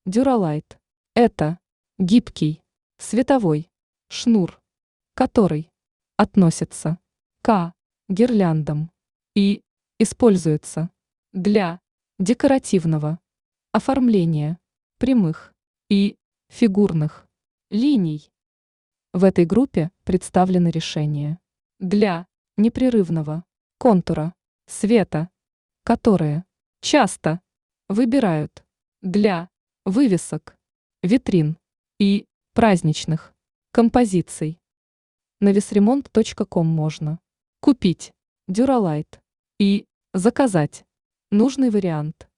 Дюралайт. Это гибкий световой шнур, который относится к гирляндам и используется для декоративного оформления прямых и фигурных линий. В этой группе представлены решения для непрерывного контура света, которые часто выбирают для вывесок, витрин и праздничных композиций. На весремонт.ком можно купить Дюралайт и заказать нужный вариант.